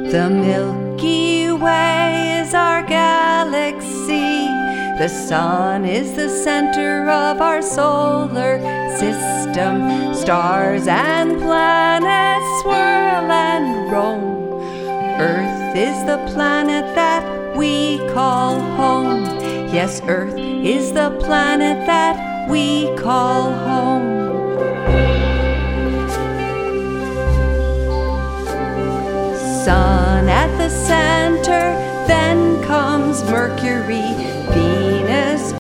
The Milky Way is our galaxy. The sun is the center of our solar system. Stars and planets swirl and roam. Earth is the planet that we call home. Yes, Earth is the planet that we call home. Sun at the center, then comes Mercury.